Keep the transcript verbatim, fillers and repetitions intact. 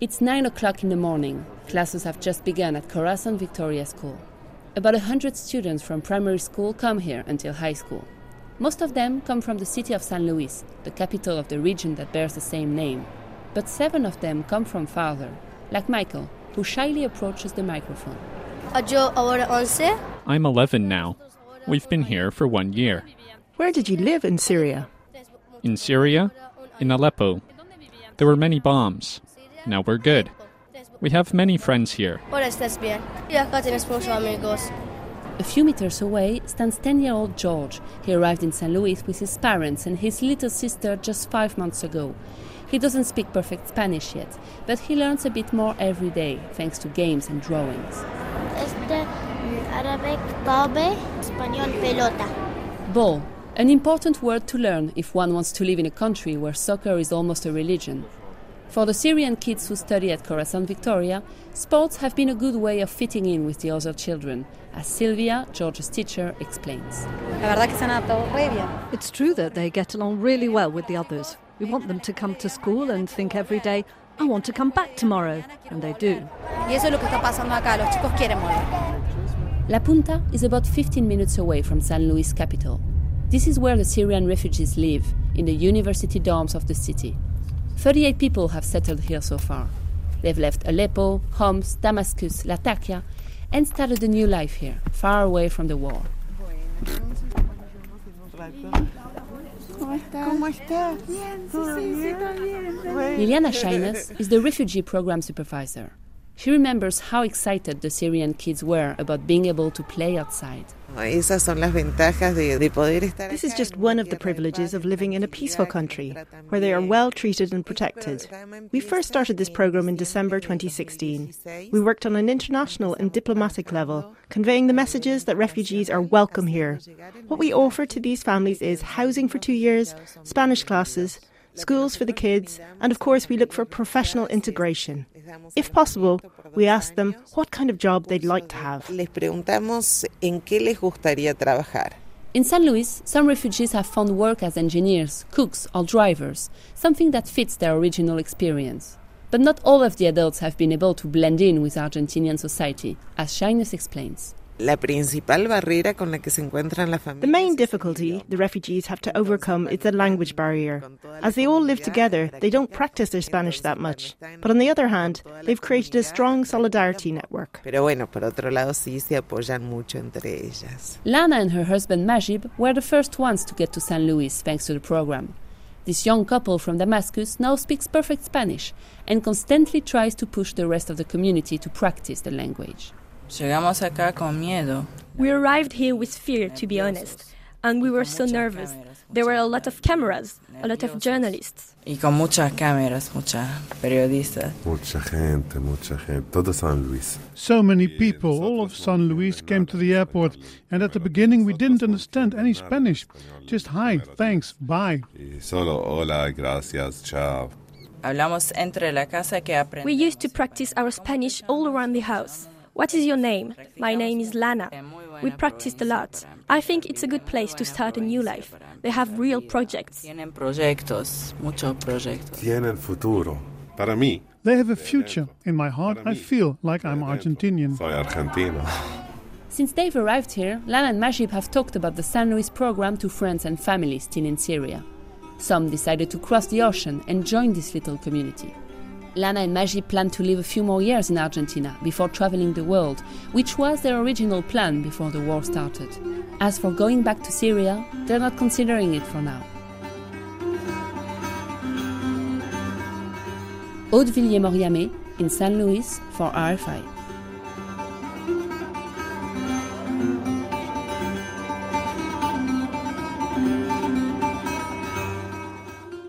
It's nine o'clock in the morning. Classes have just begun at Corazon Victoria School. About a hundred students from primary school come here until high school. Most of them come from the city of San Luis, the capital of the region that bears the same name. But seven of them come from farther, like Michael, who shyly approaches the microphone. I'm eleven now. We've been here for one year. Where did you live in Syria? In Syria? In Aleppo. There were many bombs. Now we're good. We have many friends here. A few meters away stands ten-year-old George. He arrived in San Luis with his parents and his little sister just five months ago. He doesn't speak perfect Spanish yet, but he learns a bit more every day, thanks to games and drawings. Arabic, tabe, Español, pelota. Ball, an important word to learn if one wants to live in a country where soccer is almost a religion. For the Syrian kids who study at Corazon Victoria, sports have been a good way of fitting in with the other children, as Silvia, George's teacher, explains. It's true that they get along really well with the others. We want them to come to school and think every day, I want to come back tomorrow, and they do. La Punta is about fifteen minutes away from San Luis capital. This is where the Syrian refugees live, in the university dorms of the city. thirty-eight people have settled here so far. They've left Aleppo, Homs, Damascus, Latakia, and started a new life here, far away from the war. Liliana Shaines is the refugee program supervisor. She remembers how excited the Syrian kids were about being able to play outside. This is just one of the privileges of living in a peaceful country, where they are well treated and protected. We first started this program in December twenty sixteen. We worked on an international and diplomatic level, conveying the messages that refugees are welcome here. What we offer to these families is housing for two years, Spanish classes, schools for the kids, and of course we look for professional integration. If possible, we ask them what kind of job they'd like to have. In San Luis, some refugees have found work as engineers, cooks or drivers, something that fits their original experience. But not all of the adults have been able to blend in with Argentinian society, as Shaines explains. The main difficulty the refugees have to overcome is the language barrier. As they all live together, they don't practice their Spanish that much. But on the other hand, they've created a strong solidarity network. Lana and her husband Majib were the first ones to get to San Luis thanks to the program. This young couple from Damascus now speaks perfect Spanish and constantly tries to push the rest of the community to practice the language. We arrived here with fear, to be honest, and we were so nervous. There were a lot of cameras, a lot of journalists. Mucha gente, mucha gente, todo San Luis. So many people, all of San Luis came to the airport, and at the beginning we didn't understand any Spanish. Just hi, thanks, bye. Solo hola, gracias, chao. We used to practice our Spanish all around the house. What is your name? My name is Lana. We practiced a lot. I think it's a good place to start a new life. They have real projects. Tienen futuro. Para mí. They have a future. In my heart, I feel like I'm Argentinian. Soy argentino. Since they've arrived here, Lana and Majib have talked about the San Luis program to friends and family still in Syria. Some decided to cross the ocean and join this little community. Lana and Majib plan to live a few more years in Argentina before traveling the world, which was their original plan before the war started. As for going back to Syria, they're not considering it for now. Aude Villiers-Moriamé in San Luis for R F I.